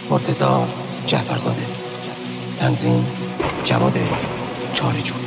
مرتضی جعفرزاده. تنظیم جواد چاره‌جو.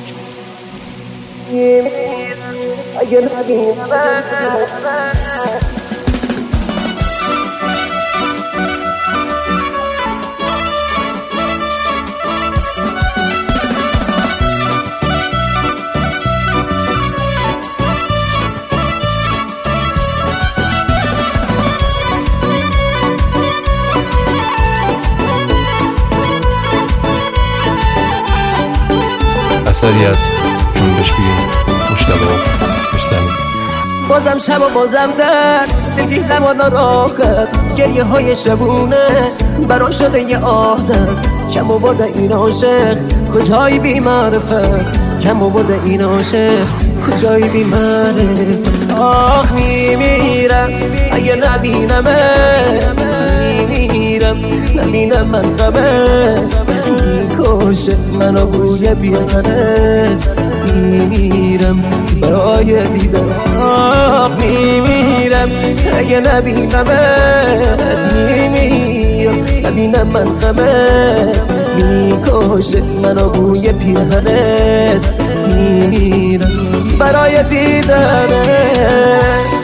اثری از جنبش بی مجتبی رستمی. بازم شب و بازم در دلگیرم و ناراحتم، گریه های شبونه برام شده یه آهدم. کم آورده این عاشق کجای بی معرفت، کم آورده این عاشق کجای بی معرفت. آخ میمیرم اگه نبینمه، میمیرم نبینم من غمه، میکشه منو بوی بیارت، میمیرم برای دیدن. آخ میمیرم اگه نبینمت، میمیرم نبینم من غمت، میکشه منو بوی پیرهنت، میمیرم برای دیدنت.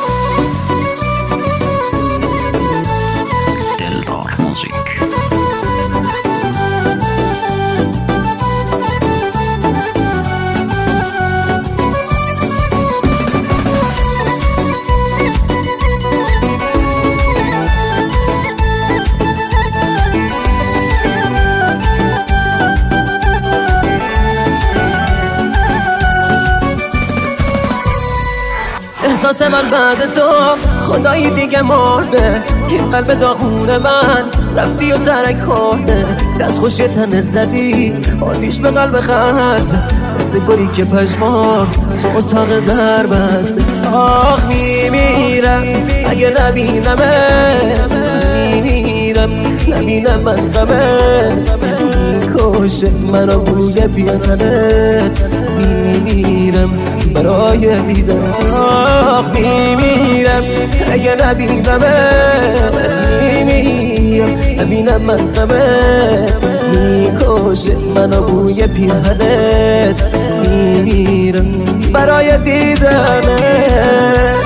احساس من بعد تو خدایی دیگه مرده، این قلب داغون من رفتی و ترک خورده. دست خوش تن زدی آتیش به قلب خسته، مثل گلی که پشمار تو اتاق در بسته. آخ میمیرم اگه نبینمه، میمیرم نبینم من غمه، میکشه منو بوی پیرهنت، میمیرم برای دیدن. آخ میمیرم اگه نبینمت، میمیرم نبینم من غمت، میکشه منو بوی پیرهنت، میمیرم برای دیدنت.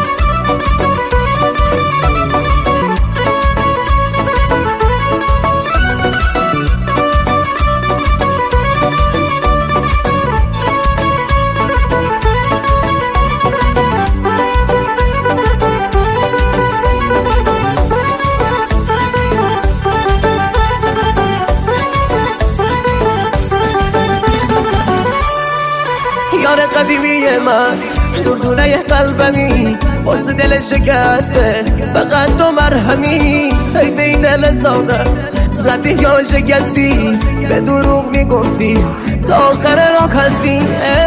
یار قدیمی من دردونه قلبمی، باز دل شکسته فقط تو مرهمی. ای به این دل زاده زدی یا شکستی، به دروغ میگفتی تا آخر راه هستی.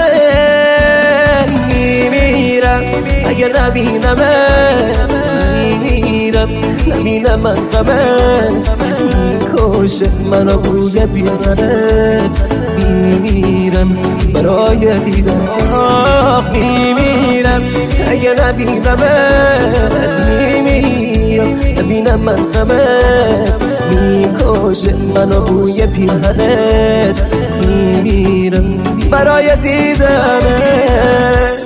میمیرم اگه نبینمت، میمیرم نبینم من غمت، میکشه منو بوی پیرهنت، میمیرم برای دیدن. آخ میمیرم اگه نبینمت، میمیرم نبینم من غمت، میکشه منو بوی پیرهنت، میمیرم برای دیدنت.